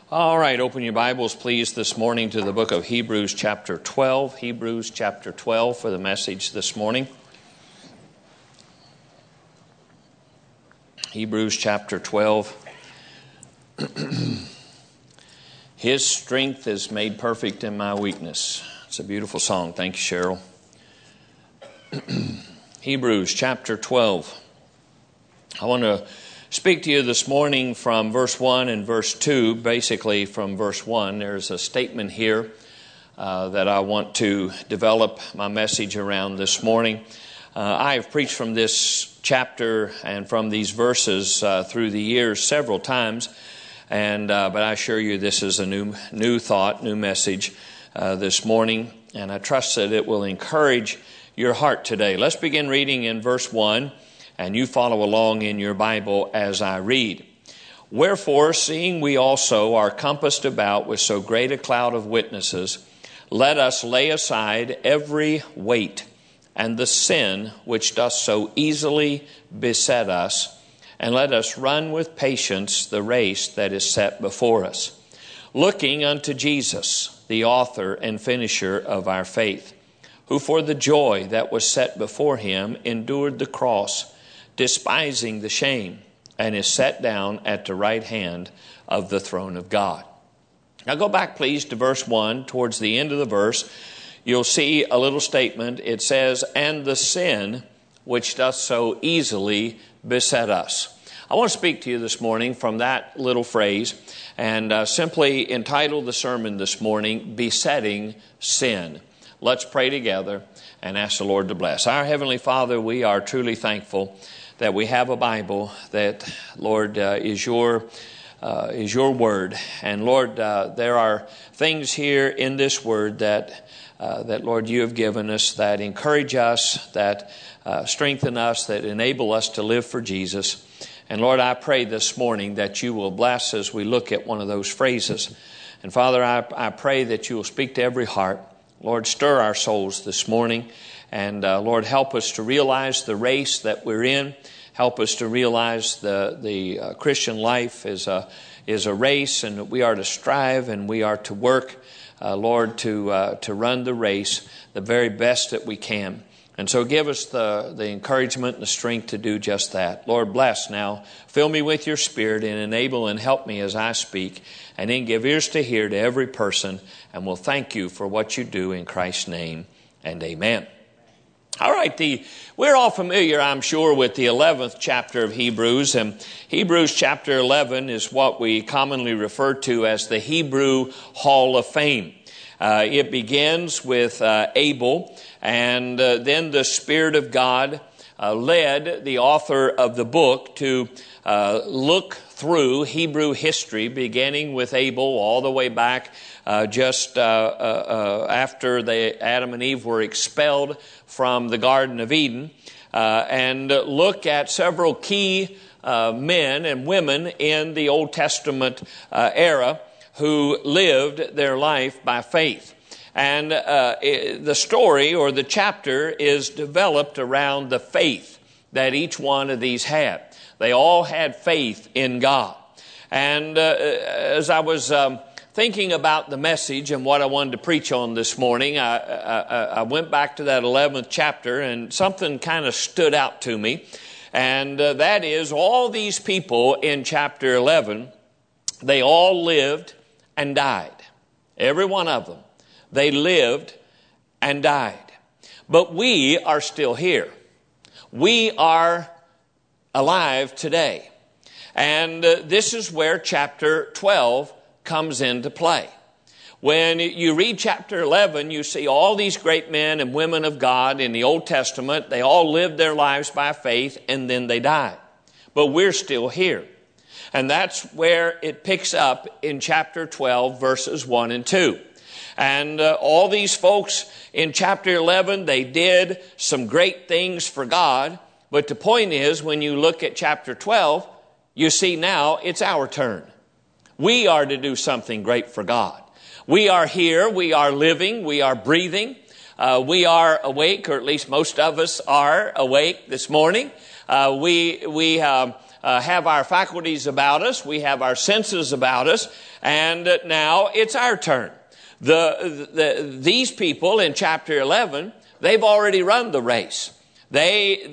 All right, open your Bibles, please, this morning to the book of Hebrews chapter 12. Hebrews chapter 12 for the message this morning. Hebrews chapter 12. His strength is made perfect in my weakness. It's a beautiful song. Thank you, Cheryl. Hebrews chapter 12. I want to speak to you this morning from verse 1 and verse 2. Basically from verse 1, there's a statement here that I want to develop my message around this morning. I have preached from this chapter and from these verses through the years several times, but I assure you this is a new thought, new message this morning, and I trust that it will encourage your heart today. Let's begin reading in verse 1. And you follow along in your Bible as I read. Wherefore, seeing we also are compassed about with so great a cloud of witnesses, let us lay aside every weight and the sin which doth so easily beset us, and let us run with patience the race that is set before us, looking unto Jesus, the author and finisher of our faith, who for the joy that was set before him endured the cross, despising the shame, and is set down at the right hand of the throne of God. Now go back, please, to verse 1. Towards the end of the verse, you'll see a little statement. It says, and the sin which doth so easily beset us. I want to speak to you this morning from that little phrase and simply entitle the sermon this morning, Besetting Sin. Let's pray together and ask the Lord to bless. Our Heavenly Father, we are truly thankful that we have a Bible that, Lord, is your word. And Lord, there are things here in this word that Lord, you have given us that encourage us, that strengthen us, that enable us to live for Jesus. And Lord, I pray this morning that you will bless as we look at one of those phrases. And Father, I pray that you will speak to every heart. Lord, stir our souls this morning. And Lord, help us to realize the race that we're in. Help us to realize the Christian life is a race, and we are to strive and we are to work, Lord, to run the race the very best that we can. And so give us the encouragement and the strength to do just that. Lord, bless now. Fill me with your Spirit and enable and help me as I speak. And then give ears to hear to every person. And we'll thank you for what you do in Christ's name. And amen. All right, we're all familiar, I'm sure, with the 11th chapter of Hebrews. And Hebrews chapter 11 is what we commonly refer to as the Hebrew Hall of Fame. It begins with Abel, and then the Spirit of God led the author of the book to look through Hebrew history, beginning with Abel all the way back just after Adam and Eve were expelled from the Garden of Eden, and look at several key men and women in the Old Testament era who lived their life by faith. And the story or the chapter is developed around the faith that each one of these had. They all had faith in God. And as I was thinking about the message and what I wanted to preach on this morning, I went back to that 11th chapter, and something kind of stood out to me. And that is, all these people in chapter 11, they all lived and died. Every one of them. They lived and died. But we are still here. We are alive today. And this is where chapter 12 comes into play. When you read chapter 11, you see all these great men and women of God in the Old Testament. They all lived their lives by faith, and then they died. But we're still here. And that's where it picks up in chapter 12, verses 1 and 2. And all these folks in chapter 11, they did some great things for God. But the point is, when you look at chapter 12, you see now it's our turn. We are to do something great for God. We are here, we are living, we are breathing. We are awake, or at least most of us are awake this morning. We have our faculties about us. We have our senses about us. And now it's our turn. These people in chapter 11, they've already run the race. They've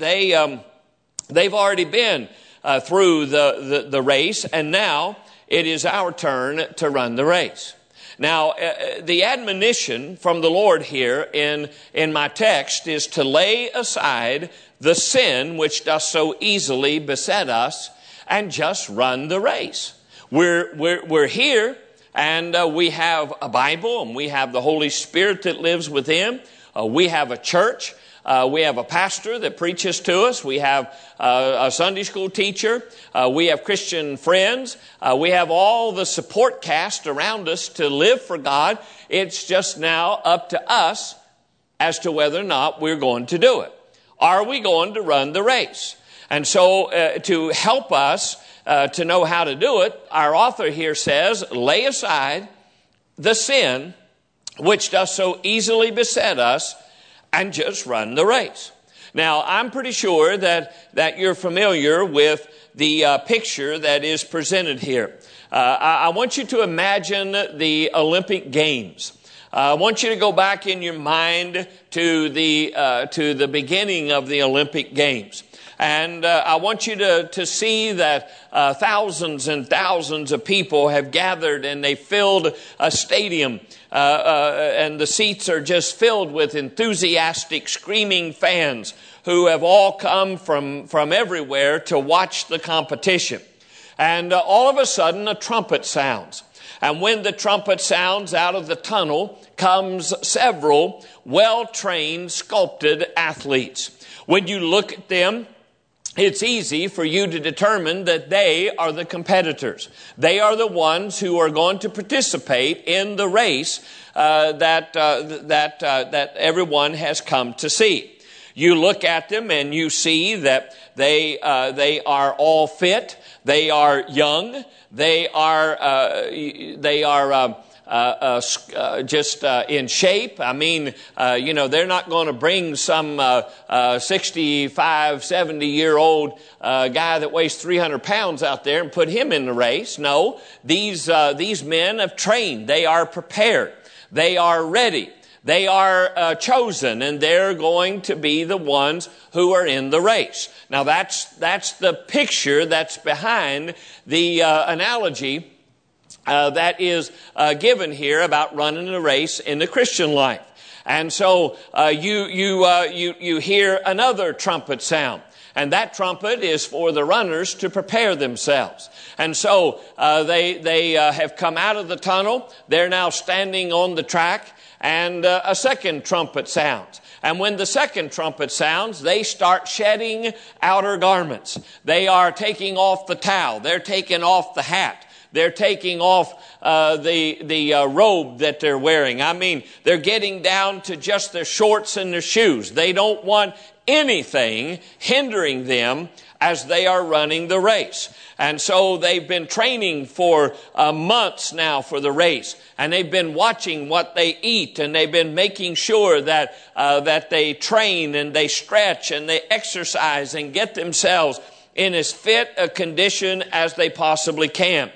already been through the race, and now it is our turn to run the race. Now, the admonition from the Lord here in my text is to lay aside the sin which does so easily beset us and just run the race. We're here, and we have a Bible, and we have the Holy Spirit that lives within. We have a church. We have a pastor that preaches to us. We have a Sunday school teacher. We have Christian friends. We have all the support cast around us to live for God. It's just now up to us as to whether or not we're going to do it. Are we going to run the race? And so to help us to know how to do it, our author here says, lay aside the sin which does so easily beset us, and just run the race. Now, I'm pretty sure that you're familiar with the picture that is presented here. I want you to imagine the Olympic Games. I want you to go back in your mind to the beginning of the Olympic Games. And I want you to see that thousands and thousands of people have gathered, and they filled a stadium, and the seats are just filled with enthusiastic, screaming fans who have all come from everywhere to watch the competition. And all of a sudden, a trumpet sounds. And when the trumpet sounds, out of the tunnel comes several well-trained, sculpted athletes. When you look at them, it's easy for you to determine that they are the competitors. They are the ones who are going to participate in the race that everyone has come to see. You look at them and you see that they are all fit. They are young. They are just in shape. I mean, they're not going to bring some 65, 70-year-old guy that weighs 300 pounds out there and put him in the race. No, these men have trained. They are prepared. They are ready. They are chosen, and they're going to be the ones who are in the race. Now, that's the picture that's behind the analogy that is given here about running a race in the Christian life. And so you hear another trumpet sound. And that trumpet is for the runners to prepare themselves. And so they have come out of the tunnel. They're now standing on the track. And a second trumpet sounds. And when the second trumpet sounds, they start shedding outer garments. They are taking off the towel. They're taking off the hat. They're taking off the robe that they're wearing. I mean, they're getting down to just their shorts and their shoes. They don't want anything hindering them as they are running the race. And so they've been training for months now for the race. And they've been watching what they eat, and they've been making sure that they train and they stretch and they exercise and get themselves in as fit a condition as they possibly can.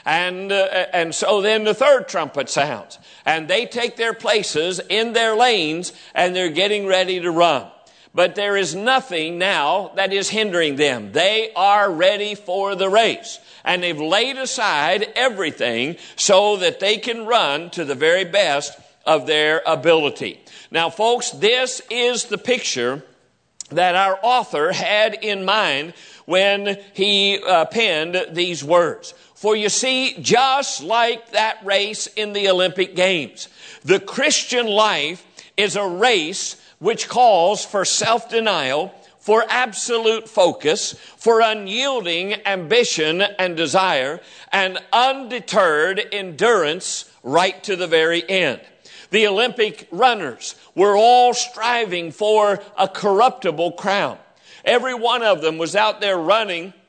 And so then the third trumpet sounds, and they take their places in their lanes, and they're getting ready to run. But there is nothing now that is hindering them. They are ready for the race. And they've laid aside everything so that they can run to the very best of their ability. Now, folks, this is the picture that our author had in mind when he penned these words. For you see, just like that race in the Olympic Games, the Christian life is a race which calls for self-denial, for absolute focus, for unyielding ambition and desire, and undeterred endurance right to the very end. The Olympic runners were all striving for a corruptible crown. Every one of them was out there running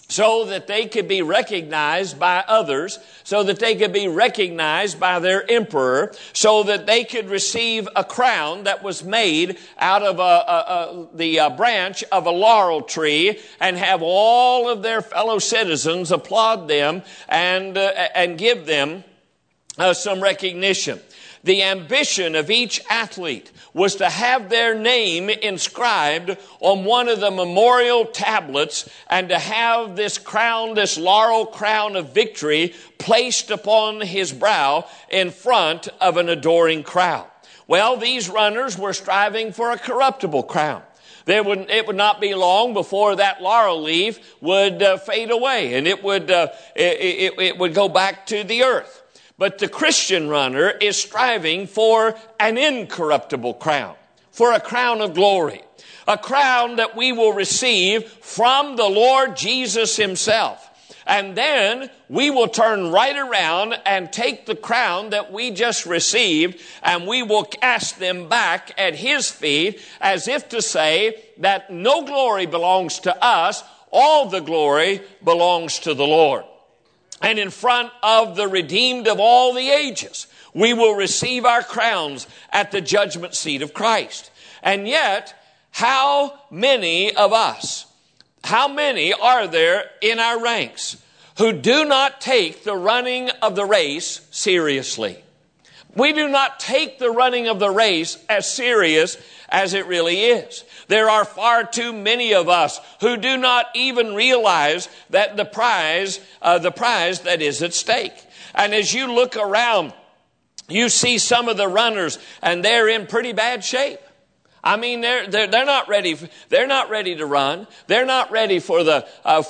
so that they could be recognized by others, so that they could be recognized by their emperor, so that they could receive a crown that was made out of the branch of a laurel tree, and have all of their fellow citizens applaud them and give them some recognition. The ambition of each athlete was to have their name inscribed on one of the memorial tablets, and to have this crown, this laurel crown of victory, placed upon his brow in front of an adoring crowd. Well, these runners were striving for a corruptible crown. It would not be long before that laurel leaf would fade away, and it would go back to the earth. But the Christian runner is striving for an incorruptible crown, for a crown of glory, a crown that we will receive from the Lord Jesus himself. And then we will turn right around and take the crown that we just received, and we will cast them back at his feet, as if to say that no glory belongs to us, all the glory belongs to the Lord. And in front of the redeemed of all the ages, we will receive our crowns at the judgment seat of Christ. And yet, how many of us, how many are there in our ranks who do not take the running of the race seriously? We do not take the running of the race as serious as it really is. There are far too many of us who do not even realize that the prize that is at stake. And as you look around, you see some of the runners, and they're in pretty bad shape. I mean, they're not ready. They're not ready to run. They're not ready for the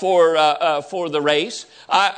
race.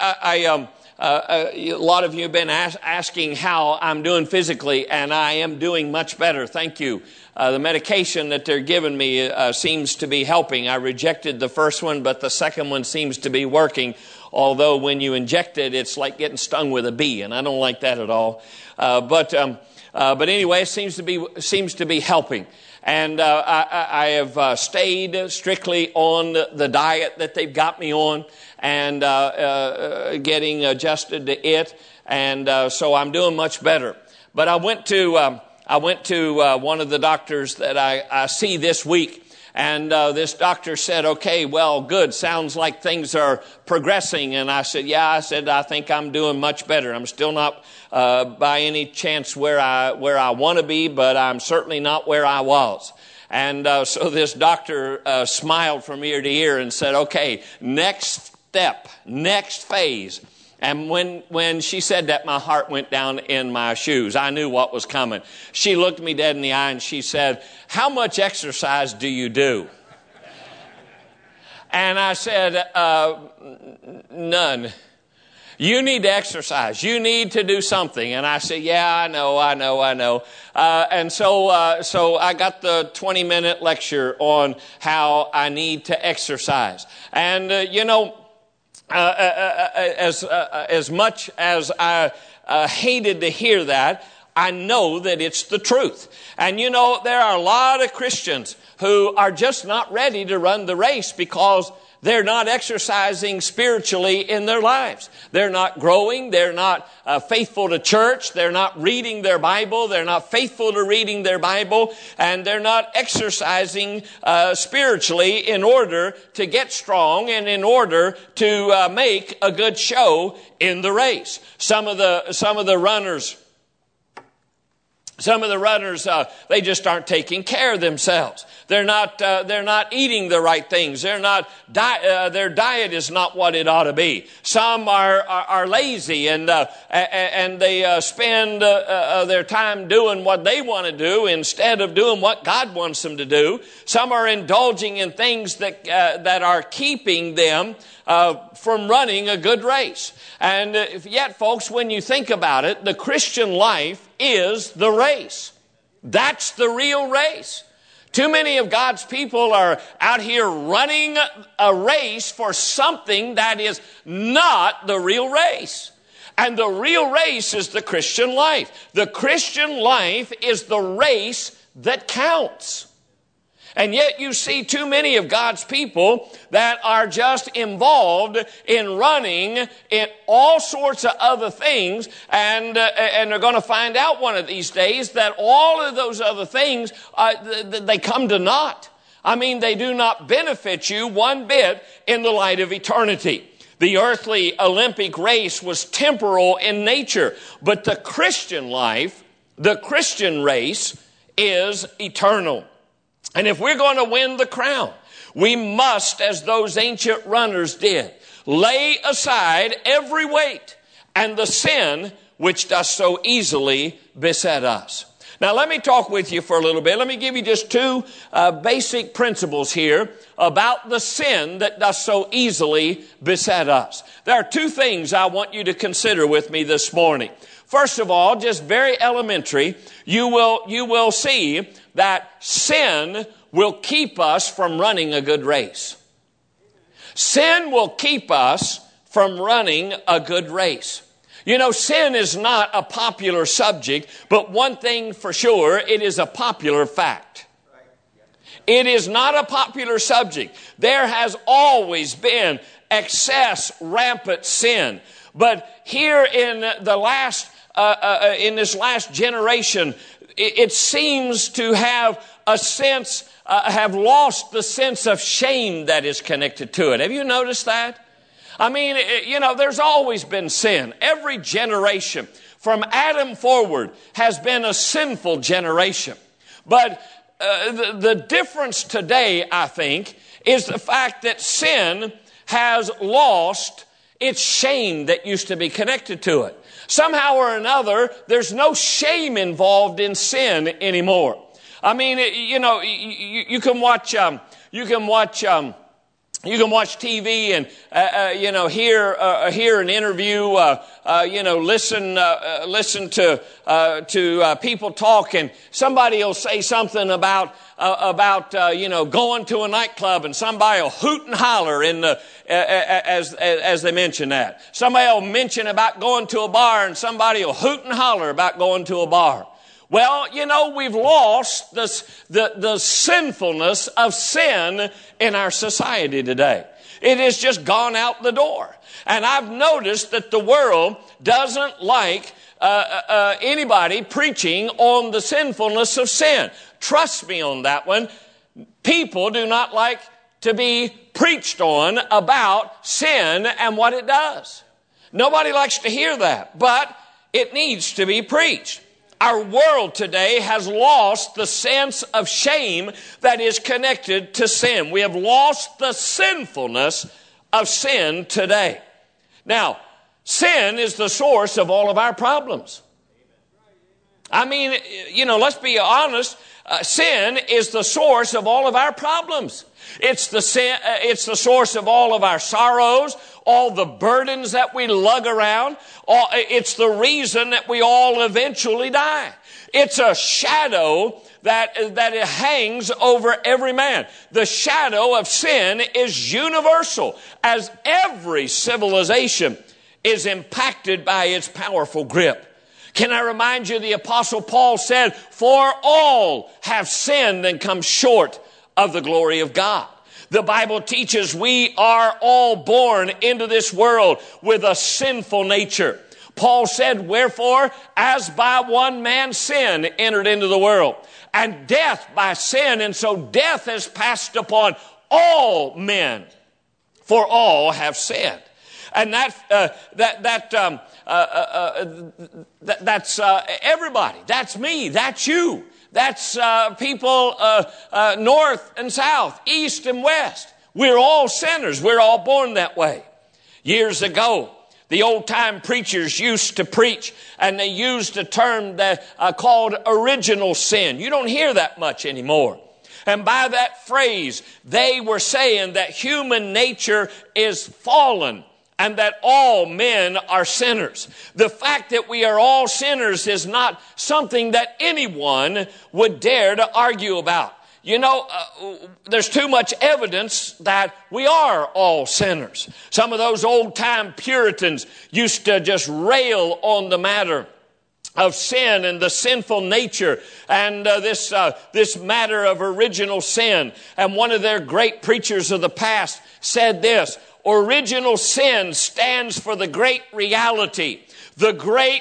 A lot of you have been asking how I'm doing physically, and I am doing much better. Thank you. The medication that they're giving me seems to be helping. I rejected the first one, but the second one seems to be working. Although when you inject it, it's like getting stung with a bee, and I don't like that at all. But anyway, it seems to be helping. And I have stayed strictly on the diet that they've got me on, and getting adjusted to it. And so I'm doing much better. But I went to one of the doctors that I see this week. And this doctor said, okay, well, good. Sounds like things are progressing. And I said, yeah, I think I'm doing much better. I'm still not by any chance where I want to be, but I'm certainly not where I was. And so this doctor smiled from ear to ear and said, okay, next step, next phase. And when she said that, my heart went down in my shoes. I knew what was coming. She looked me dead in the eye and she said, how much exercise do you do? And I said, none. You need to exercise. You need to do something. And I said, yeah, I know. And so I got the 20-minute lecture on how I need to exercise. And, as much as I hated to hear that, I know that it's the truth. And there are a lot of Christians who are just not ready to run the race because they're not exercising spiritually in their lives. They're not growing. They're not faithful to church. They're not reading their Bible. They're not faithful to reading their Bible. And they're not exercising spiritually in order to get strong and in order to make a good show in the race. Some of the runners, they just aren't taking care of themselves. They're not eating the right things. Their diet is not what it ought to be. Some are lazy and they spend their time doing what they want to do instead of doing what God wants them to do. Some are indulging in things that are keeping them from running a good race. And yet, folks, when you think about it, the Christian life is the race. That's the real race. Too many of God's people are out here running a race for something that is not the real race. And the real race is the Christian life. The Christian life is the race that counts. And yet you see too many of God's people that are just involved in running in all sorts of other things, and they're going to find out one of these days that all of those other things, they come to naught. I mean, they do not benefit you one bit in the light of eternity. The earthly Olympic race was temporal in nature, but the Christian life, the Christian race, is eternal. And if we're going to win the crown, we must, as those ancient runners did, lay aside every weight and the sin which does so easily beset us. Now, let me talk with you for a little bit. Let me give you just two basic principles here about the sin that does so easily beset us. There are two things I want you to consider with me this morning. First of all, just very elementary, you will see that sin will keep us from running a good race. Sin will keep us from running a good race. You know, sin is not a popular subject, but one thing for sure, it is a popular fact. It is not a popular subject. There has always been excess, rampant sin. But here in the last, in this last generation, it seems to have a sense, have lost the sense of shame that is connected to it. Have you noticed that? I mean, you know, there's always been sin. Every generation from Adam forward has been a sinful generation. But the difference today, I think, is the fact that sin has lost its shame that used to be connected to it. Somehow or another, there's no shame involved in sin anymore. I mean, you know, you can watch TV and you know, hear an interview, you know, listen to people talk, and somebody will say something about you know, going to a nightclub, and somebody will hoot and holler in the as they mention that. Somebody will mention about going to a bar, and somebody will hoot and holler about going to a bar. Well, you know, we've lost the sinfulness of sin in our society today. It has just gone out the door. And I've noticed that the world doesn't like anybody preaching on the sinfulness of sin. Trust me on that one. People do not like to be preached on about sin and what it does. Nobody likes to hear that, but it needs to be preached. Our world today has lost the sense of shame that is connected to sin. We have lost the sinfulness of sin today. Now, sin is the source of all of our problems. I mean, you know, let's be honest. Sin is the source of all of our problems. It's the source of all of our sorrows, all the burdens that we lug around. It's the reason that we all eventually die. It's a shadow that it hangs over every man. The shadow of sin is universal, as every civilization is impacted by its powerful grip. Can I remind you, the Apostle Paul said, "For all have sinned and come short of the glory of God." The Bible teaches we are all born into this world with a sinful nature. Paul said, "Wherefore, as by one man sin entered into the world, and death by sin, and so death has passed upon all men, for all have sinned." And that's everybody. That's me. That's you. That's people north and south, east and west. We're all sinners. We're all born that way. Years ago, the old-time preachers used to preach, and they used a term called original sin. You don't hear that much anymore. And by that phrase, they were saying that human nature is fallen, and that all men are sinners. The fact that we are all sinners is not something that anyone would dare to argue about. You know, there's too much evidence that we are all sinners. Some of those old-time Puritans used to just rail on the matter of sin and the sinful nature and this matter of original sin. And one of their great preachers of the past said this: original sin stands for the great reality, the great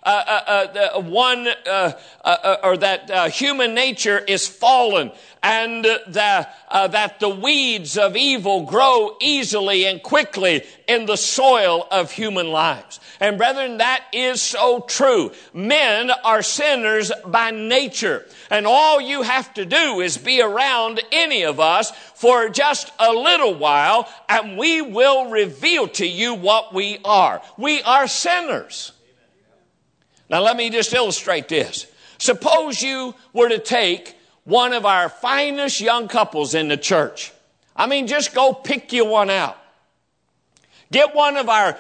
human nature is fallen, and that the weeds of evil grow easily and quickly in the soil of human lives. And brethren, that is so true. Men are sinners by nature. And all you have to do is be around any of us for just a little while, and we will reveal to you what we are. We are sinners. Now let me just illustrate this. Suppose you were to take one of our finest young couples in the church. I mean, just go pick you one out. Get one of our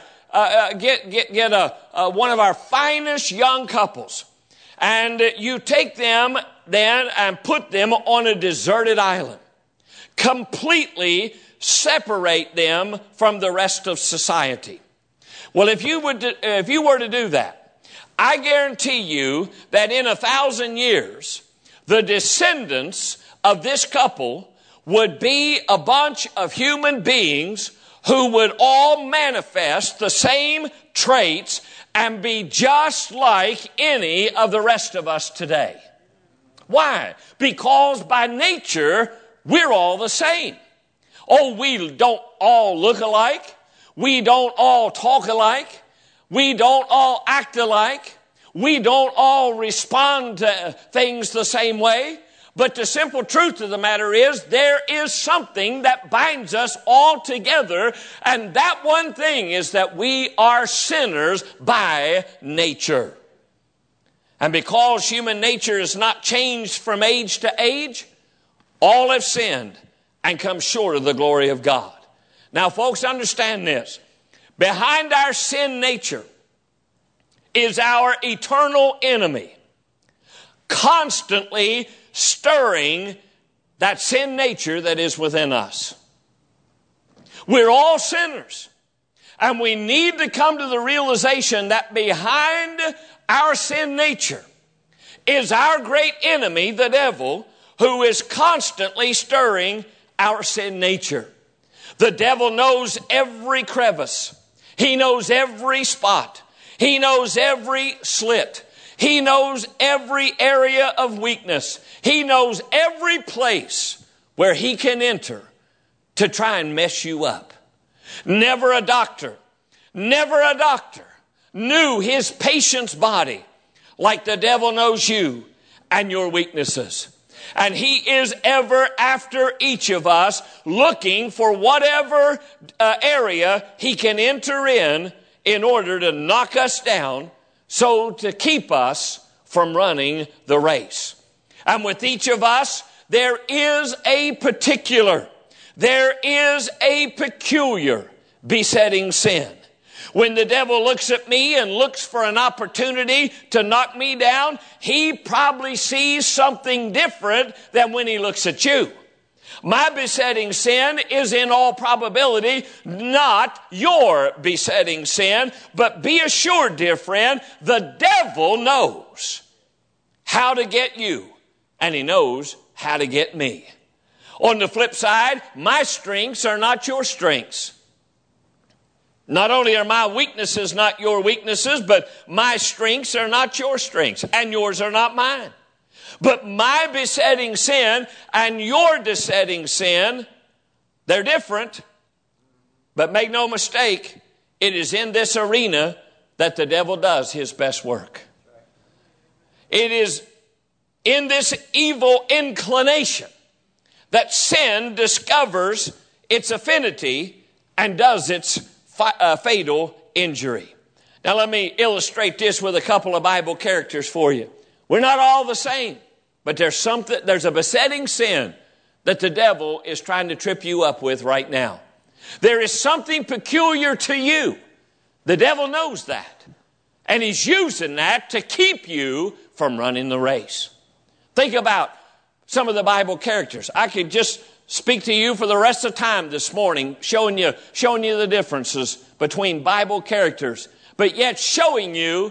one of our finest young couples, and you take them then and put them on a deserted island. Completely separate them from the rest of society. Well, if you were to do that, I guarantee you that in 1,000 years, the descendants of this couple would be a bunch of human beings who would all manifest the same traits and be just like any of the rest of us today. Why? Because by nature, we're all the same. Oh, we don't all look alike. We don't all talk alike. We don't all act alike. We don't all respond to things the same way. But the simple truth of the matter is, there is something that binds us all together, and that one thing is that we are sinners by nature. And because human nature is not changed from age to age, all have sinned and come short of the glory of God. Now, folks, understand this. Behind our sin nature is our eternal enemy, constantly stirring that sin nature that is within us. We're all sinners, and we need to come to the realization that behind our sin nature is our great enemy, the devil, who is constantly stirring our sin nature. The devil knows every crevice. He knows every spot. He knows every slit. He knows every area of weakness. He knows every place where he can enter to try and mess you up. Never a doctor knew his patient's body like the devil knows you and your weaknesses. And he is ever after each of us, looking for whatever area he can enter in order to knock us down, so to keep us from running the race. And with each of us, there is a peculiar besetting sin. When the devil looks at me and looks for an opportunity to knock me down, he probably sees something different than when he looks at you. My besetting sin is in all probability not your besetting sin, but be assured, dear friend, the devil knows how to get you, and he knows how to get me. On the flip side, my strengths are not your strengths. Not only are my weaknesses not your weaknesses, but my strengths are not your strengths, and yours are not mine. But my besetting sin and your besetting sin, they're different. But make no mistake, it is in this arena that the devil does his best work. It is in this evil inclination that sin discovers its affinity and does its fatal injury. Now let me illustrate this with a couple of Bible characters for you. We're not all the same, but there's a besetting sin that the devil is trying to trip you up with right now. There is something peculiar to you. The devil knows that, and he's using that to keep you from running the race. Think about some of the Bible characters. I could just speak to you for the rest of time this morning, showing you the differences between Bible characters, but yet showing you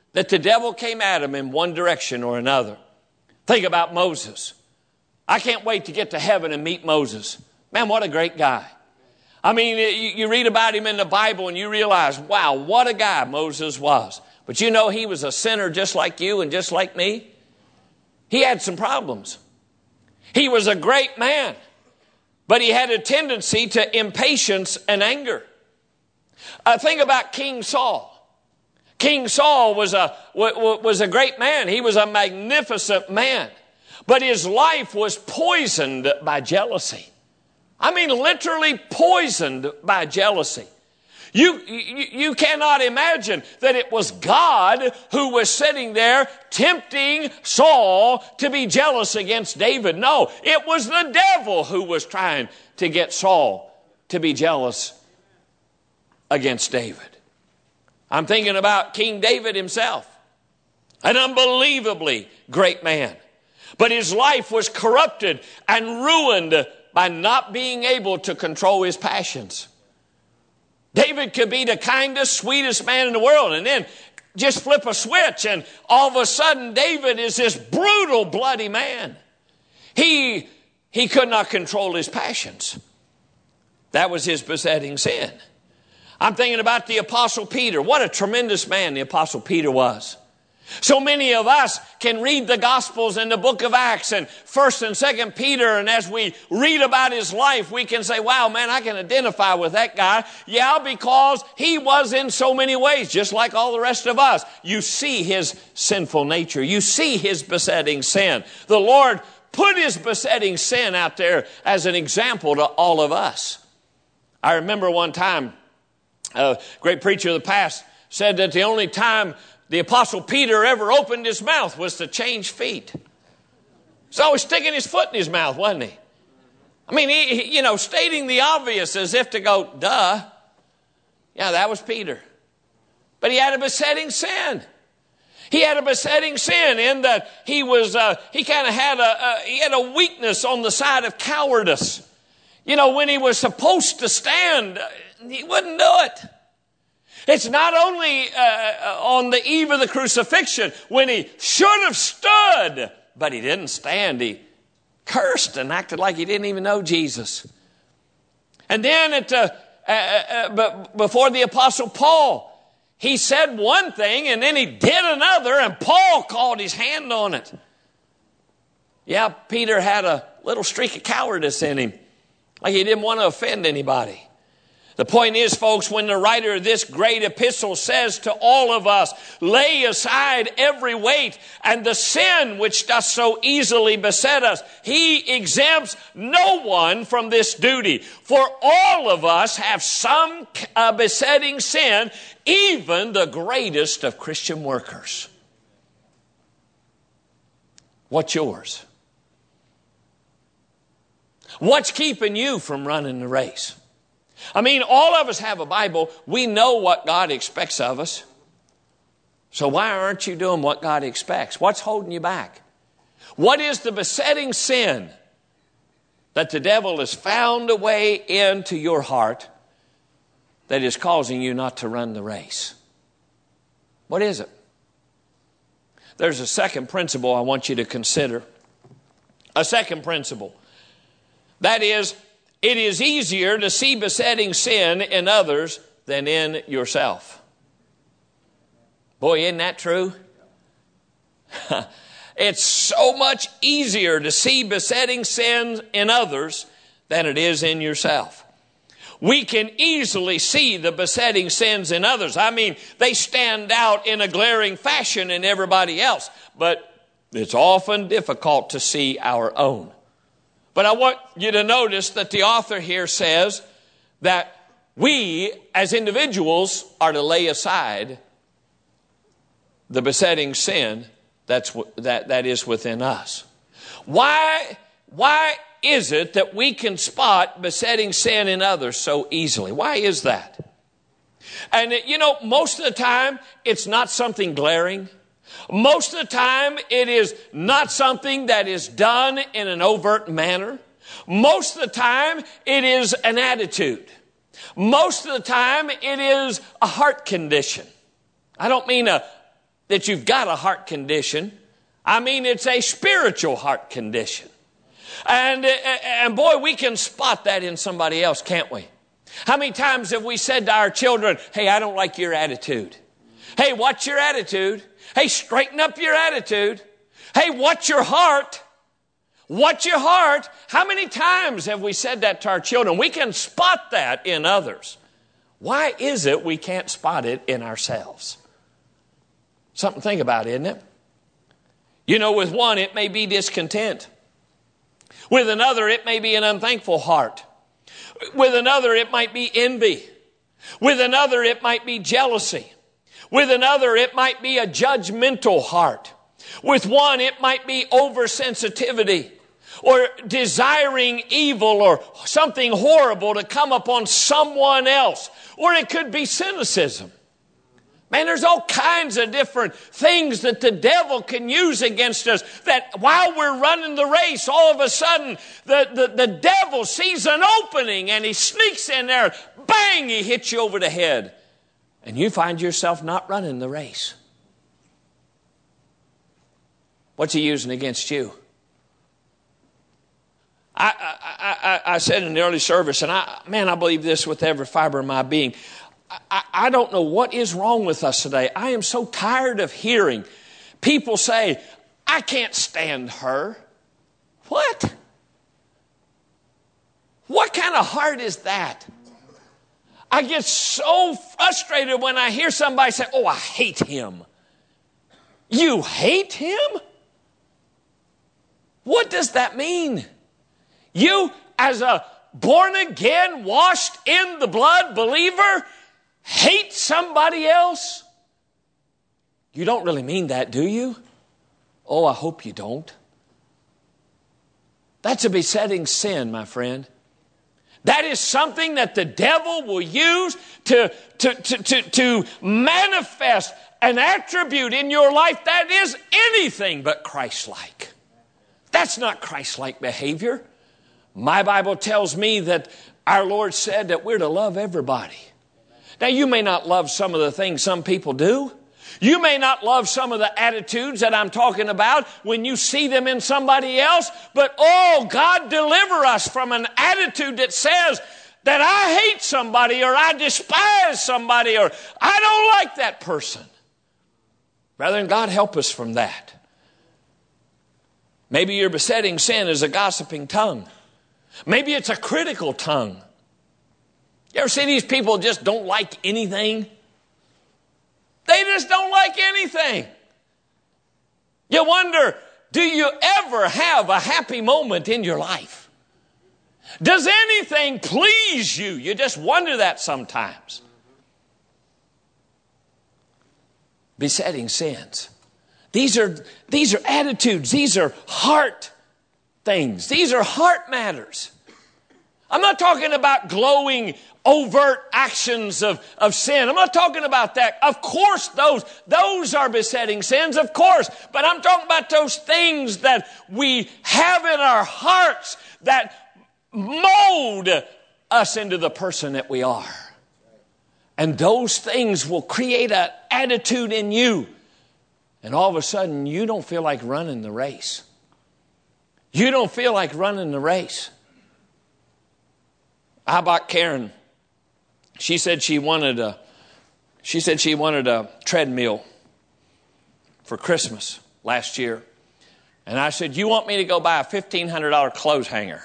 that the devil came at him in one direction or another. Think about Moses. I can't wait to get to heaven and meet Moses. Man, what a great guy. I mean, you read about him in the Bible and you realize, wow, what a guy Moses was. But you know, he was a sinner just like you and just like me. He had some problems. He was a great man, but he had a tendency to impatience and anger. Think about King Saul. King Saul was a great man. He was a magnificent man, but his life was poisoned by jealousy. I mean, literally poisoned by jealousy. You cannot imagine that it was God who was sitting there tempting Saul to be jealous against David. No, it was the devil who was trying to get Saul to be jealous against David. I'm thinking about King David himself, an unbelievably great man. But his life was corrupted and ruined by not being able to control his passions. David could be the kindest, sweetest man in the world, and then just flip a switch, and all of a sudden David is this brutal, bloody man. He could not control his passions. That was his besetting sin. I'm thinking about the Apostle Peter. What a tremendous man the Apostle Peter was. So many of us can read the Gospels and the book of Acts and 1st and 2nd Peter, and as we read about his life, we can say, wow, man, I can identify with that guy. Yeah, because he was in so many ways, just like all the rest of us. You see his sinful nature. You see his besetting sin. The Lord put his besetting sin out there as an example to all of us. I remember one time, a great preacher of the past said that the only time the Apostle Peter ever opened his mouth was to change feet. He's always sticking his foot in his mouth, wasn't he? I mean, he stating the obvious as if to go, duh. Yeah, that was Peter. But he had a besetting sin. He had a besetting sin in that he had a weakness on the side of cowardice. You know, when he was supposed to stand, he wouldn't do it. It's not only on the eve of the crucifixion when he should have stood, but he didn't stand. He cursed and acted like he didn't even know Jesus. And then before the Apostle Paul, he said one thing and then he did another, and Paul called his hand on it. Yeah, Peter had a little streak of cowardice in him, like he didn't want to offend anybody. The point is, folks, when the writer of this great epistle says to all of us, lay aside every weight and the sin which doth so easily beset us, he exempts no one from this duty. For all of us have some besetting sin, even the greatest of Christian workers. What's yours? What's keeping you from running the race? I mean, all of us have a Bible. We know what God expects of us. So why aren't you doing what God expects? What's holding you back? What is the besetting sin that the devil has found a way into your heart that is causing you not to run the race? What is it? There's a second principle I want you to consider. A second principle. That is, it is easier to see besetting sin in others than in yourself. Boy, isn't that true? It's so much easier to see besetting sin in others than it is in yourself. We can easily see the besetting sins in others. I mean, they stand out in a glaring fashion in everybody else, but it's often difficult to see our own. But I want you to notice that the author here says that we as individuals are to lay aside the besetting sin that is within us. Why is it that we can spot besetting sin in others so easily? Why is that? And most of the time it's not something glaring. Most of the time, it is not something that is done in an overt manner. Most of the time, it is an attitude. Most of the time, it is a heart condition. I don't mean a that you've got a heart condition. I mean, it's a spiritual heart condition. And boy, we can spot that in somebody else, can't we? How many times have we said to our children, hey, I don't like your attitude. Hey, watch your attitude. Hey, straighten up your attitude. Hey, watch your heart. Watch your heart. How many times have we said that to our children? We can spot that in others. Why is it we can't spot it in ourselves? Something to think about, isn't it? You know, with one, it may be discontent. With another, it may be an unthankful heart. With another, it might be envy. With another, it might be jealousy. With another, it might be a judgmental heart. With one, it might be oversensitivity or desiring evil or something horrible to come upon someone else. Or it could be cynicism. Man, there's all kinds of different things that the devil can use against us, that while we're running the race, all of a sudden the devil sees an opening and he sneaks in there, bang, he hits you over the head. And you find yourself not running the race. What's he using against you? I said in the early service, and I believe this with every fiber of my being. I don't know what is wrong with us today. I am so tired of hearing people say, I can't stand her. What? What kind of heart is that? I get so frustrated when I hear somebody say, oh, I hate him. You hate him? What does that mean? You, as a born-again, washed in the blood believer, hate somebody else? You don't really mean that, do you? Oh, I hope you don't. That's a besetting sin, my friend. That is something that the devil will use to manifest an attribute in your life that is anything but Christ-like. That's not Christ-like behavior. My Bible tells me that our Lord said that we're to love everybody. Now, you may not love some of the things some people do. You may not love some of the attitudes that I'm talking about when you see them in somebody else. But, oh, God deliver us from an attitude that says that I hate somebody or I despise somebody or I don't like that person. Brethren, God help us from that. Maybe your besetting sin is a gossiping tongue. Maybe it's a critical tongue. You ever see these people just don't like anything? They just don't like anything. You wonder, do you ever have a happy moment in your life? Does anything please you? You just wonder that sometimes. Besetting sins. These are attitudes. These are heart things. These are heart matters. I'm not talking about glowing, overt actions of sin. I'm not talking about that. Of course, those are besetting sins, of course. But I'm talking about those things that we have in our hearts that mold us into the person that we are. And those things will create an attitude in you. And all of a sudden, you don't feel like running the race. You don't feel like running the race. How about Karen? She said she wanted a treadmill for Christmas last year. And I said, you want me to go buy a $1,500 clothes hanger?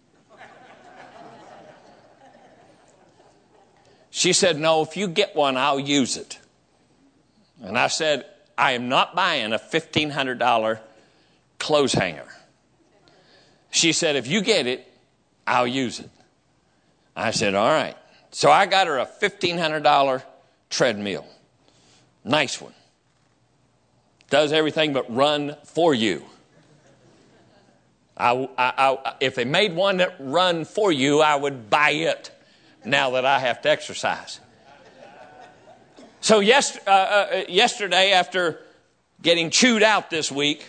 She said, no, if you get one, I'll use it. And I said, I am not buying a $1,500 clothes hanger. She said, if you get it, I'll use it. I said, all right. So I got her a $1,500 treadmill. Nice one. Does everything but run for you. If they made one that run for you, I would buy it now that I have to exercise. So yesterday, after getting chewed out this week,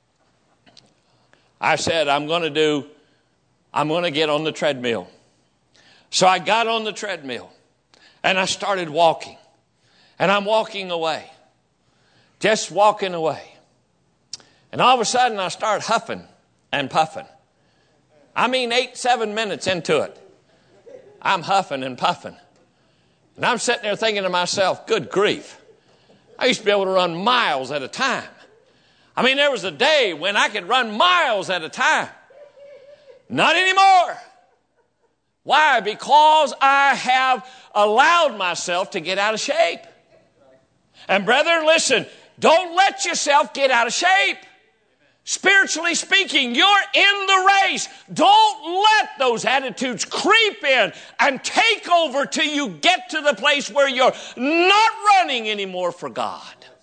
I said, I'm going to get on the treadmill. So I got on the treadmill and I started walking. And I'm walking away. just walking away. And all of a sudden I start huffing and puffing. I mean 7 minutes into it, I'm huffing and puffing. And I'm sitting there thinking to myself, good grief. I used to be able to run miles at a time. I mean, there was a day when I could run miles at a time. Not anymore. Why? Because I have allowed myself to get out of shape. And brethren, listen, don't let yourself get out of shape. Spiritually speaking, you're in the race. Don't let those attitudes creep in and take over till you get to the place where you're not running anymore for God.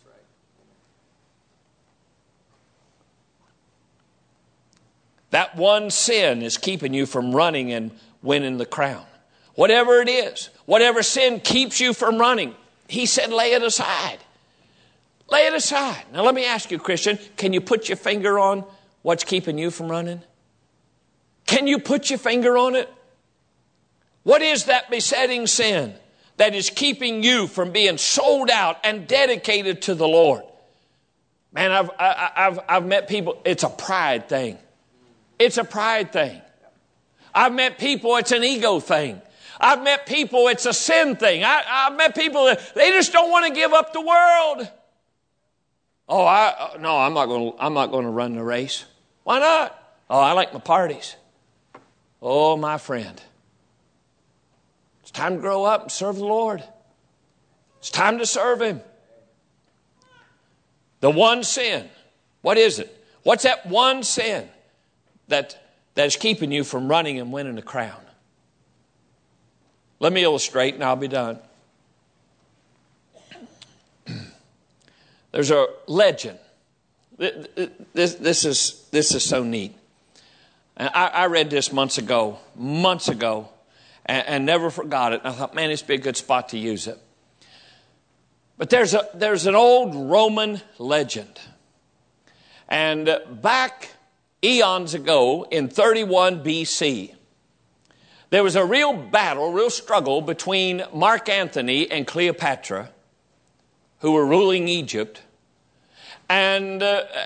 That one sin is keeping you from running and winning the crown. Whatever it is, whatever sin keeps you from running, he said, lay it aside. Lay it aside. Now let me ask you, Christian, can you put your finger on what's keeping you from running? Can you put your finger on it? What is that besetting sin that is keeping you from being sold out and dedicated to the Lord? Man, I've met people, it's a pride thing. It's a pride thing. I've met people, it's an ego thing. I've met people, it's a sin thing. I've met people that they just don't want to give up the world. Oh, no, I'm not going to run the race. Why not? Oh, I like my parties. Oh, my friend. It's time to grow up and serve the Lord. It's time to serve Him. The one sin. What is it? What's that one sin that's keeping you from running and winning the crown? Let me illustrate and I'll be done. There's a legend. This is so neat. And I read this months ago, and never forgot it. And I thought, man, this would be a good spot to use it. But there's an old Roman legend. And back eons ago in 31 BC, there was a real battle, real struggle between Mark Antony and Cleopatra, who were ruling Egypt, and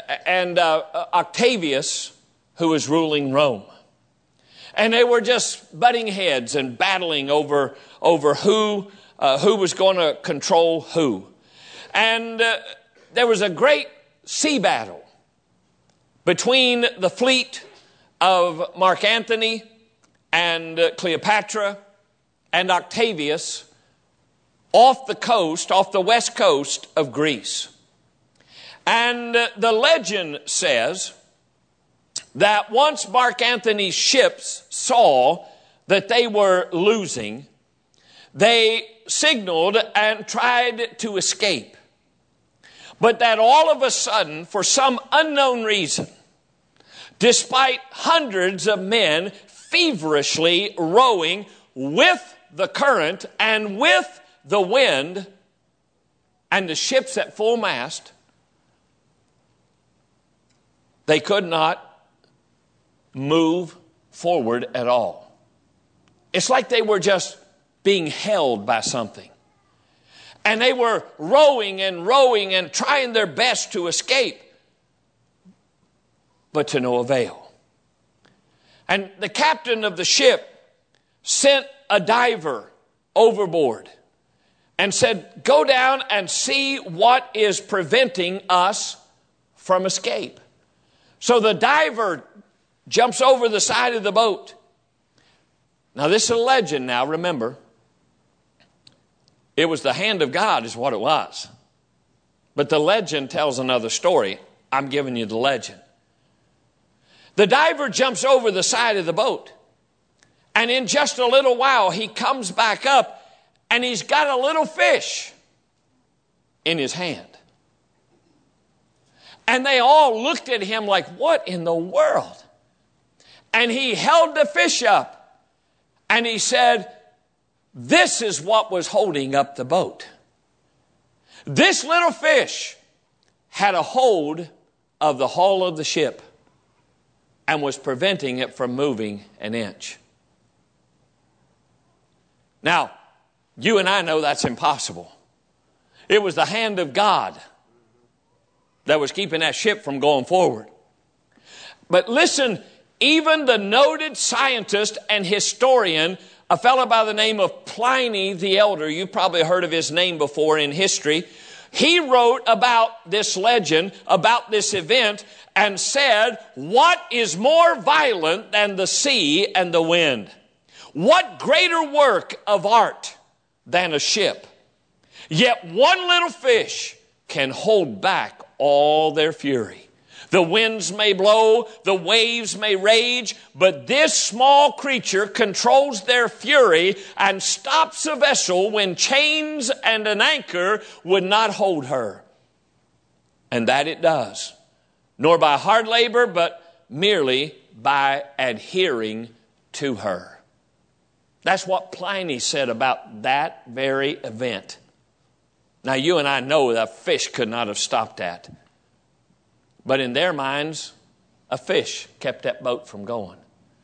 Octavius, who was ruling Rome. And they were just butting heads and battling over who was going to control who. And there was a great sea battle between the fleet of Mark Antony and Cleopatra and Octavius off the west coast of Greece. And the legend says that once Mark Antony's ships saw that they were losing, they signaled and tried to escape. But that all of a sudden, for some unknown reason, despite hundreds of men feverishly rowing with the current and with the wind and the ships at full mast, they could not move forward at all. It's like they were just being held by something. And they were rowing and trying their best to escape, but to no avail. And the captain of the ship sent a diver overboard and said, go down and see what is preventing us from escape. So the diver jumps over the side of the boat. Now this is a legend now, remember. It was the hand of God is what it was. But the legend tells another story. I'm giving you the legend. The diver jumps over the side of the boat. And in just a little while, he comes back up and he's got a little fish in his hand. And they all looked at him like, what in the world? And he held the fish up and he said, this is what was holding up the boat. This little fish had a hold of the hull of the ship and was preventing it from moving an inch. Now, you and I know that's impossible. It was the hand of God that was keeping that ship from going forward. But listen, even the noted scientist and historian, a fellow by the name of Pliny the Elder, you've probably heard of his name before in history, he wrote about this legend, about this event, and said, what is more violent than the sea and the wind? What greater work of art than a ship? Yet one little fish can hold back all their fury. The winds may blow, the waves may rage, but this small creature controls their fury and stops a vessel when chains and an anchor would not hold her. And that it does, nor by hard labor, but merely by adhering to her. That's what Pliny said about that very event. Now, you and I know that a fish could not have stopped that. But in their minds, a fish kept that boat from going.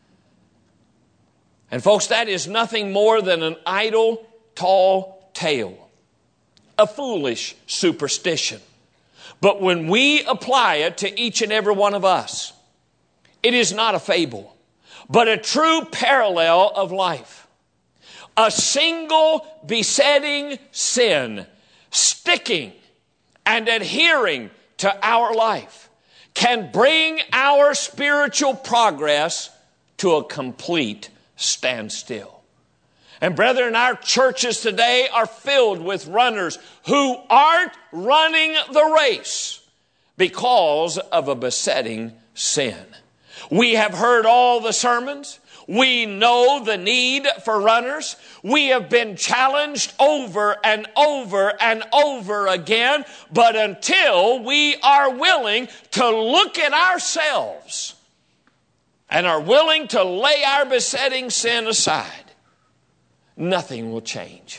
And folks, that is nothing more than an idle, tall tale, a foolish superstition. But when we apply it to each and every one of us, it is not a fable, but a true parallel of life. A single besetting sin, sticking and adhering to our life, can bring our spiritual progress to a complete standstill. And brethren, our churches today are filled with runners who aren't running the race because of a besetting sin. We have heard all the sermons. We know the need for runners. We have been challenged over and over and over again. But until we are willing to look at ourselves and are willing to lay our besetting sin aside, nothing will change.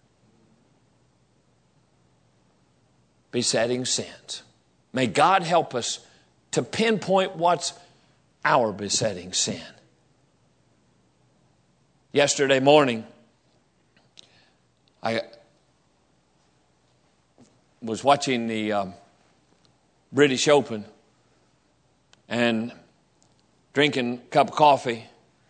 Besetting sins. May God help us to pinpoint what's our besetting sin. Yesterday morning, I was watching the British Open and drinking a cup of coffee,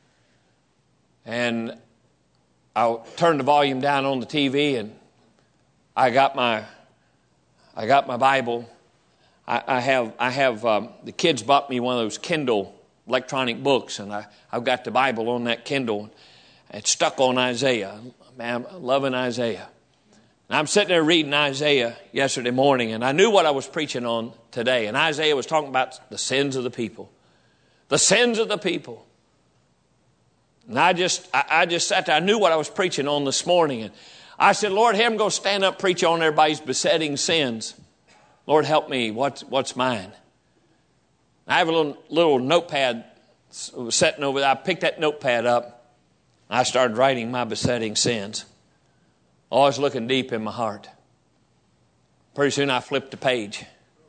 and I turned the volume down on the TV, and I got my Bible. I have the kids bought me one of those Kindle electronic books, and I've got the Bible on that Kindle. It's stuck on Isaiah. Man, I'm loving Isaiah. And I'm sitting there reading Isaiah yesterday morning, and I knew what I was preaching on today. And Isaiah was talking about the sins of the people. The sins of the people. And I just sat there. I knew what I was preaching on this morning. And I said, Lord, I'm going to stand up and preach on everybody's besetting sins. Lord, help me. What's mine? I have a little notepad sitting over there. I picked that notepad up. I started writing my besetting sins. Always looking deep in my heart. Pretty soon I flipped the page.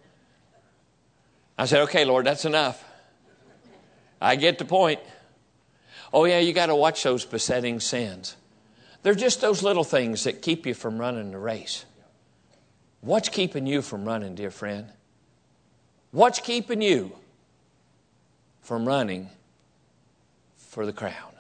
I said, okay, Lord, that's enough. I get the point. Oh, yeah, you got to watch those besetting sins. They're just those little things that keep you from running the race. What's keeping you from running, dear friend? What's keeping you from running for the crown?